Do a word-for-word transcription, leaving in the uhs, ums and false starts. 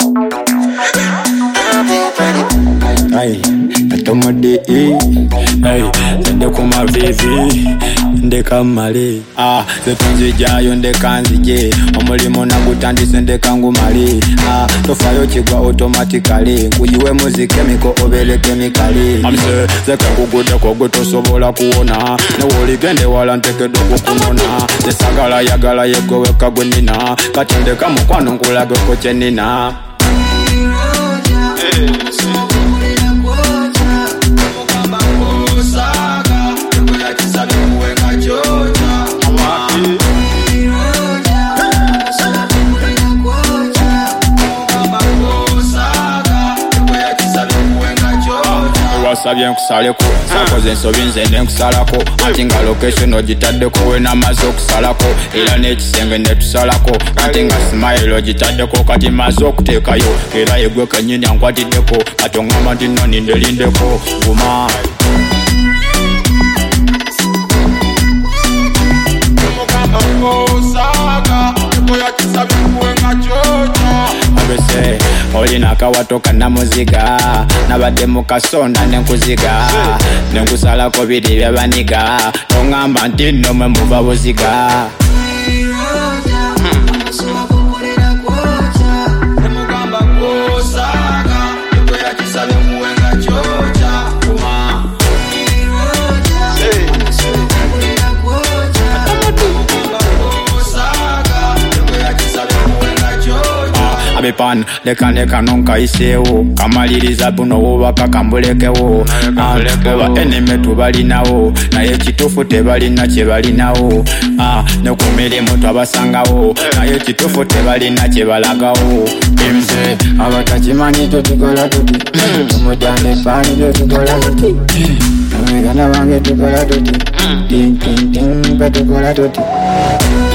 Ay, atomo de e. Ay, sende kuma vivi. Ndeka mali. Ah, zetunzi jayo ndeka nzije. Omulimo nagutandise ndeka ngumali. Ah, tofayo chigwa automatically. Kujiwe muzike miko obele chemically. Amse, zeka kugude kwa guto sobola kuona. Newoli gende wala nteke doku kunona. Zesagala yagala yego weka gwenina. Katende kama kwano nkula goko chenina. Hey, sabye nkusaleko sakoze ensobi nze nkusalako ati nga location ogitaddeko we namaze okusalako era n'ekisenge netusalako ati nga smile ogitaddeko kati maze okuteekayo era yegwe kenyini ankwatiddeko kati oŋŋamba nti nno nindelindeko guma abese olina akawato kannamuziga nabadde mu kasonda nenkuziga nenkusalako biri byabaniga oŋŋamba nti nno mwe muva buziga abepan leka leka nonka isewo kamaliriza buno wobaka kambulekewo oba eneme tubalinawo naye ekituufu tebalina kyebalinawo nekumirimu twabasangawo naye ekituufu tebalina kyebalagawo emze abatakimanyi tutukola tuti omujjane pani tutukola tuti abegana bange tukola tuti tin tin tin batukola tuti